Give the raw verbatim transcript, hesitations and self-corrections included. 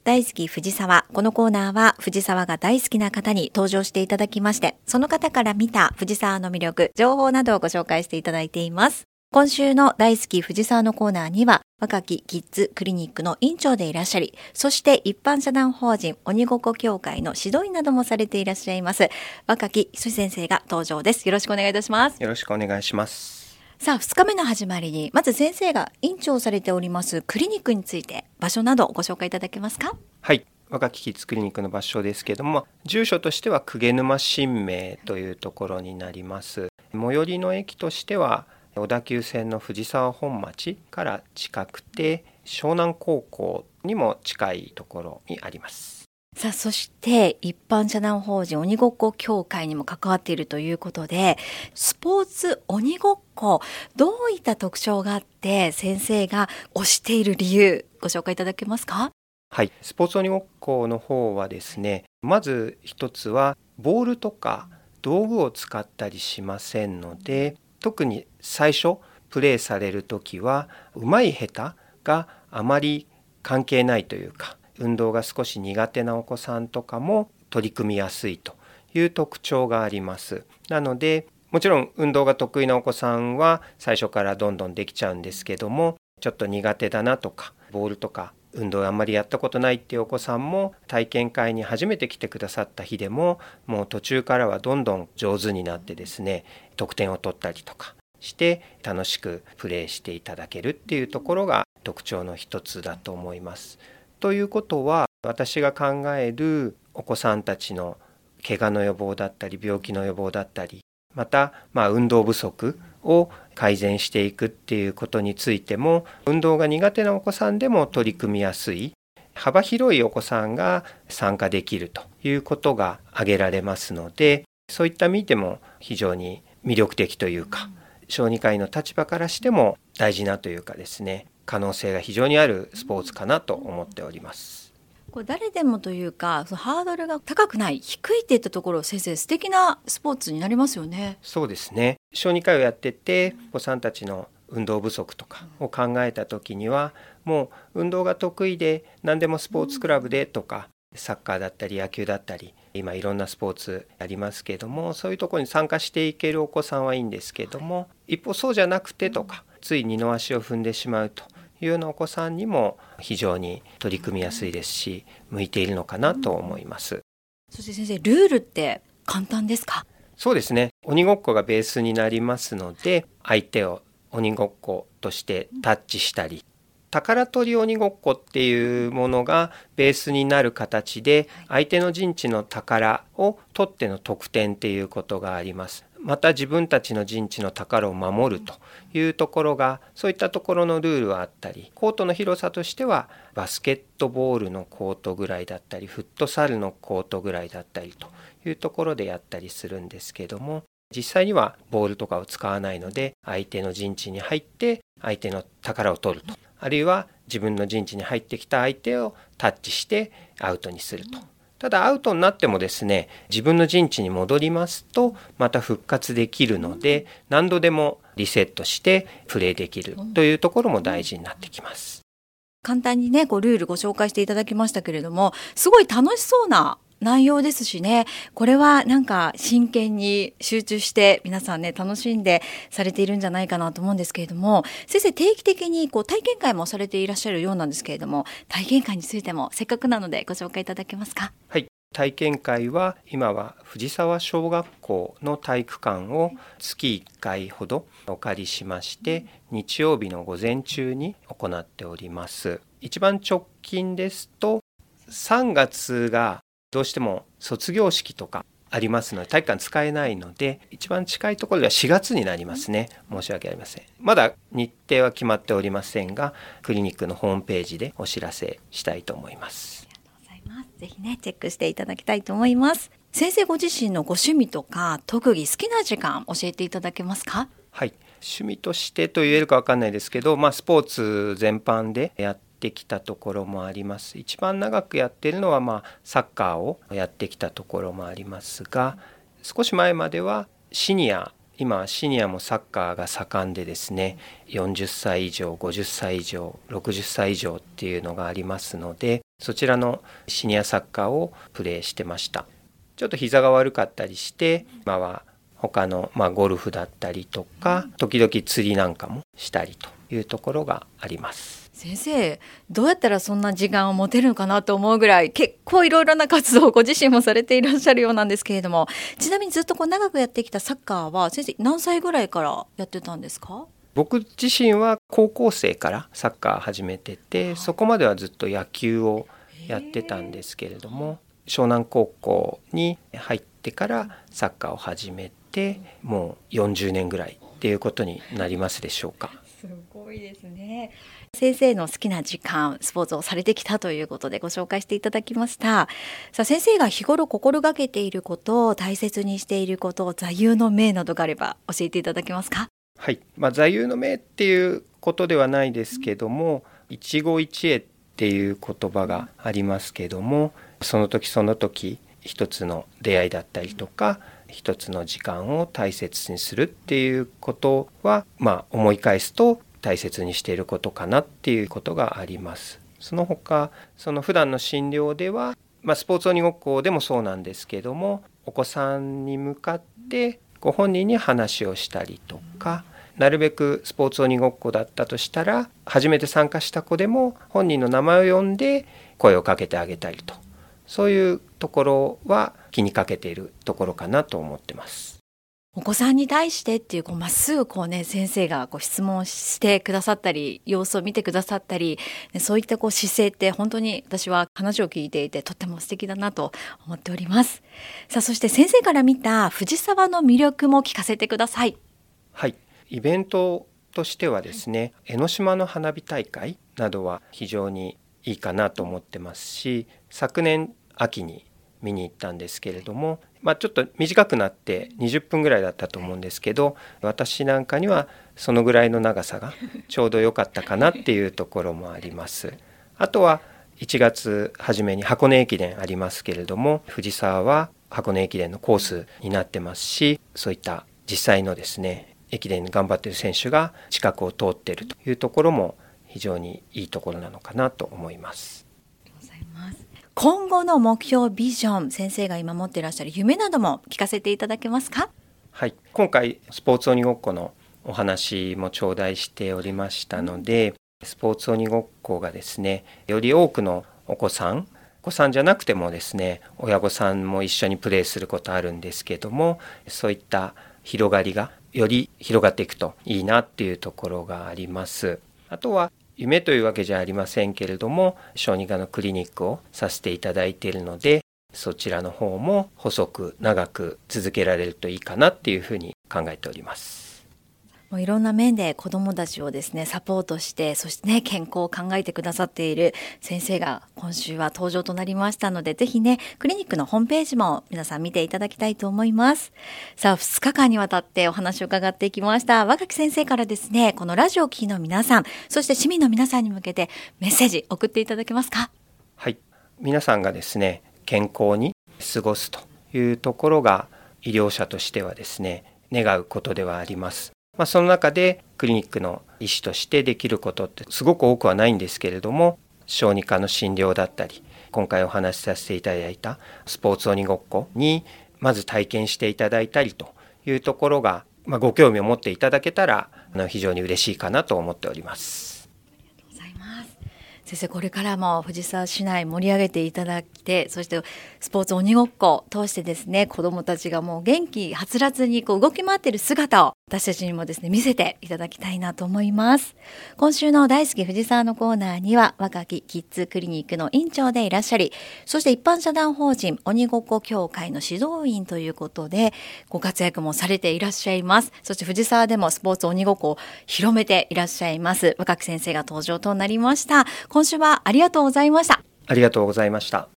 大好き藤沢。このコーナーは藤沢が大好きな方に登場していただきまして、その方から見た藤沢の魅力、情報などをご紹介していただいています。今週の大好き藤沢のコーナーには、若きキッズクリニックの院長でいらっしゃり、そして一般社団法人鬼ごっこ協会の指導員などもされていらっしゃいます若きひとし先生が登場です。よろしくお願いいたします。 よろしくお願いします。 さあ、ふつかめの始まりに、まず先生が院長をされておりますクリニックについて、場所などご紹介いただけますか？ はい、若きキッズクリニックの場所ですけども、住所としては鵠沼新名というところになります。最寄りの駅としては小田急線の藤沢本町から近くて、湘南高校にも近いところにあります。 さあ、そして一般社団法人鬼ごっこ協会にも関わっているということで、スポーツ鬼ごっこ、どういった特徴があって先生が推している理由、ご紹介いただけますか？ はい、スポーツ鬼ごっこの方はですね、まず一つはボールとか道具を使ったりしませんので、特に最初プレーされるときは上手い下手があまり関係ないというか、運動が少し苦手なお子さんとかも取り組みやすいという特徴があります。なので、もちろん運動が得意なお子さんは最初からどんどんできちゃうんですけども、ちょっと苦手だなとか、ボールとか運動あんまりやったことないっていうお子さんも、体験会に初めて来てくださった日でも、もう途中からはどんどん上手になってですね、得点を取ったりとかして楽しくプレーしていただけるっていうところが特徴の一つだと思います。ということは、私が考えるお子さんたちの怪我の予防だったり病気の予防だったり、また、まあ、運動不足を改善していくっていうことについても、運動が苦手なお子さんでも取り組みやすい、幅広いお子さんが参加できるということが挙げられますので、そういった意味でも非常に魅力的というか、小児科医の立場からしても大事なというかですね、可能性が非常にあるスポーツかなと思っております。 これ誰でもというか、そのハードルが高くない、低いっていったところ、先生素敵なスポーツになりますよね。 そうですね。小児科医をやってて、お子さんたちの運動不足とかを考えた時には、もう運動が得意で何でもスポーツクラブでとか、サッカーだったり野球だったり、今いろんなスポーツありますけども、そういうところに参加していけるお子さんはいいんですけども、一方そうじゃなくてとか、つい二の足を踏んでしまうというようなお子さんにも非常に取り組みやすいですし、向いているのかなと思います。 そして先生、ルールって簡単ですか？ そうですね。鬼ごっこがベースになりますので、相手を鬼ごっことしてタッチしたり、宝取り鬼ごっこっていうものがベースになる形で、相手の陣地の宝を取っての得点っていうことがあります。また自分たちの陣地の宝を守るというところが、そういったところのルールはあったり、コートの広さとしてはバスケットボールのコートぐらいだったり、フットサルのコートぐらいだったりというところでやったりするんですけども、実際にはボールとかを使わないので、相手の陣地に入って相手の宝を取ると、あるいは自分の陣地に入ってきた相手をタッチしてアウトにすると。ただアウトになってもですね、自分の陣地に戻りますとまた復活できるので、何度でもリセットしてプレーできるというところも大事になってきます。 簡単にね、こうルールご紹介していただきましたけれども、すごい楽しそうな内容ですしね、これはなんか真剣に集中して皆さんね、楽しんでされているんじゃないかなと思うんですけれども、先生定期的にこう体験会もされていらっしゃるようなんですけれども、体験会についてもせっかくなのでご紹介いただけますか？ はい、体験会は今は藤沢小学校の体育館を月いっかいほどお借りしまして、日曜日の午前中に行っております。一番直近ですとさんがつがどうしても卒業式とかありますので体育館使えないので、一番近いところではしがつになりますね。申し訳ありません。まだ日程は決まっておりませんが、クリニックのホームページでお知らせしたいと思います。 ありがとうございます。ぜひね、チェックしていただきたいと思います。先生ご自身のご趣味とか特技、好きな時間教えていただけますか？ はい、趣味としてと言えるか分かんないですけど、まあ、スポーツ全般でやってできたところもあります。一番長くやっているのは、まあ、サッカーをやってきたところもありますが、少し前まではシニア今シニアもサッカーが盛んでですね、よんじゅっさい以上、ごじゅっさい以上、ろくじゅっさい以上っていうのがありますので、そちらのシニアサッカーをプレーしてました。ちょっと膝が悪かったりして、今は他の、まあ、ゴルフだったりとか、時々釣りなんかもしたりというところがあります。 先生、どうやったらそんな時間を持てるのかなと思うぐらい結構いろいろな活動をご自身もされていらっしゃるようなんですけれども、ちなみにずっとこう長くやってきたサッカーは先生何歳ぐらいからやってたんですか？ 僕自身は高校生からサッカー始めてて、そこまではずっと野球をやってたんですけれども、湘南高校に入ってからサッカーを始めてもうよんじゅうねんぐらいっていうことになりますでしょうか。 すごいですね。先生の好きな時間、スポーツをされてきたということでご紹介していただきました。さあ、先生が日頃心がけていること、大切にしていること、座右の銘などがあれば教えていただけますか？ はい、まあ、座右の銘っていうことではないですけども、一期一会っていう言葉がありますけども、その時その時一つの出会いだったりとか、一つの時間を大切にするっていうことは、まあ、思い返すと大切にしていることかなっていうことがあります。その他、その普段の診療では、まあ、スポーツ鬼ごっこでもそうなんですけども、お子さんに向かってご本人に話をしたりとか、なるべくスポーツ鬼ごっこだったとしたら、初めて参加した子でも本人の名前を呼んで声をかけてあげたりと、そういうところは気にかけているところかなと思ってます。 お子さんに対してっていうこうまっすぐこうね、先生がこう質問してくださったり、様子を見てくださったり、そういったこう姿勢って本当に私は話を聞いていてとっても素敵だなと思っております。さあ、そして先生から見た藤沢の魅力も聞かせてください。 はい、イベントとしてはですね、江ノ島の花火大会などは非常にいいかなと思ってますし、昨年秋に見に行ったんですけれども、まあ、ちょっと短くなってにじゅっぷんぐらいだったと思うんですけど、私なんかにはそのぐらいの長さがちょうど良かったかなっていうところもあります。あとはいちがつ初めに箱根駅伝ありますけれども、藤沢は箱根駅伝のコースになってますし、そういった実際のですね、駅伝に頑張っている選手が近くを通っているというところも非常にいいところなのかなと思います。 今後の目標、ビジョン、先生が今持っていらっしゃる夢なども聞かせていただけますか？ はい、今回スポーツ鬼ごっこのお話も頂戴しておりましたので、スポーツ鬼ごっこがですね、より多くのお子さん、お子さんじゃなくてもですね、親御さんも一緒にプレーすることあるんですけども、そういった広がりがより広がっていくといいなっていうところがあります。あとは夢というわけじゃありませんけれども、小児科のクリニックをさせていただいているので、そちらの方も細く長く続けられるといいかなっていうふうに考えております。 もういろんな面で子どもたちをですねサポートして、そしてね健康を考えてくださっている先生が今週は登場となりましたので、ぜひねクリニックのホームページも皆さん見ていただきたいと思います。さあ、ふつかかんにわたってお話を伺っていきました若木先生からですね、このラジオを聴きの皆さん、そして市民の皆さんに向けてメッセージ送っていただけますか？ はい、皆さんがですね健康に過ごすというところが医療者としてはですね願うことではあります。まあ、その中でクリニックの医師としてできることってすごく多くはないんですけれども、小児科の診療だったり、今回お話しさせていただいたスポーツ鬼ごっこにまず体験していただいたりというところが、まあ、ご興味を持っていただけたらあの非常に嬉しいかなと思っております。 先生、これからも藤沢市内盛り上げていただいて、そしてスポーツ鬼ごっこを通してですね、子どもたちがもう元気はつらつにこう動き回っている姿を私たちにもですね見せていただきたいなと思います。今週の大好き藤沢のコーナーには、若きキッズクリニックの院長でいらっしゃり、そして一般社団法人鬼ごっこ協会の指導員ということでご活躍もされていらっしゃいます。そして藤沢でもスポーツ鬼ごっこを広めていらっしゃいます若木先生が登場となりました。今週はありがとうございました。 ありがとうございました。